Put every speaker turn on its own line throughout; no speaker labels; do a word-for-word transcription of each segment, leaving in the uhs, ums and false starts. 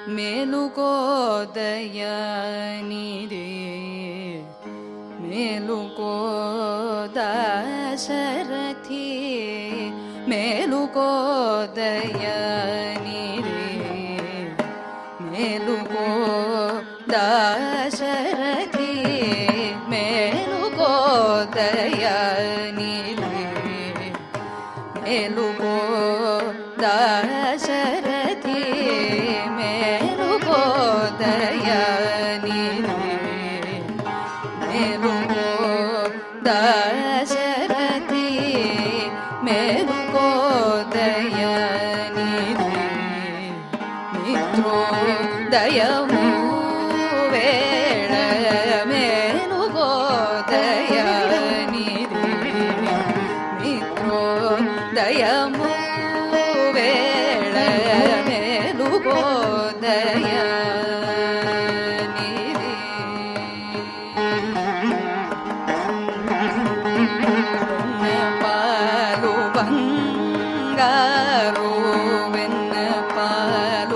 మేలుకో దయానిధి మేలుకో దాశరథి మేలుకో దయానిధి మేలుకో దాశరథి మేలుకో దయానిధి మేలుకో దాశరథి మేలుకో దయానిధి మేలుకో దాశరథి మేలుకో దయానిధి మిత్రోదయము వేళ మేలుకో దయానిధి మిత్రోదయము వేళ మేలుకో దయానిధి పాలు బంగారు వెన్న పాలు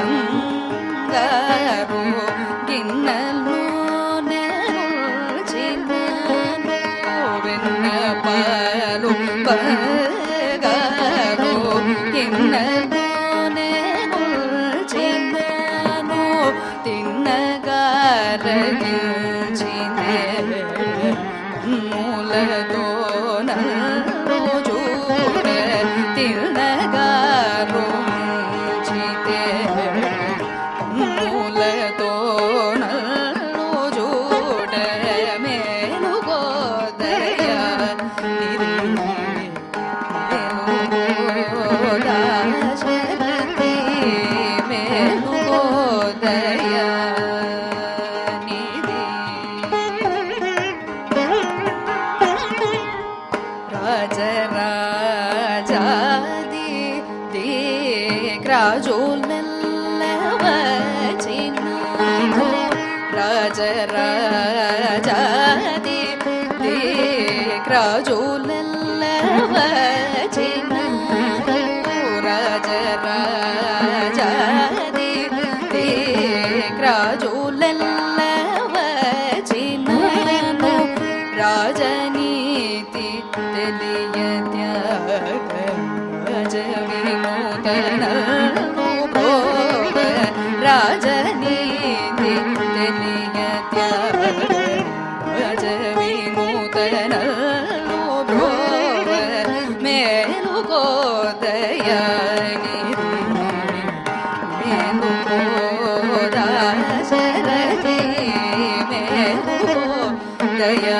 బంగారు గిన్నెలు నెరుచినాను వెన్న పాలు బంగారు గిన్నెలు నెరుచినాను తిన్నగారగిల్చినే కన్నులతో నన్ను చూడ తిన్నగారు చితే కన్నులతో నన్ను చూడ మేలుకో దయానిధి మేలుకో దాశరథి మేలుకో దయానిధి రాజరాజాది దిక్రాజులెల్లవచినాను రాజరాజాది దిక్రాజులెల్లవచినాను రాజరాజాది దిక్రాజులెల్లవచినాను రాజనీతి తెలియత్యాగ రాజ వినూతనను ప్రోవ రాజనీతి తెలియత్యాగ రాజ వినూతనను ప్రోవ మేలుకో దయానిధి మేలుకో దాశరథి మేలుకో దయా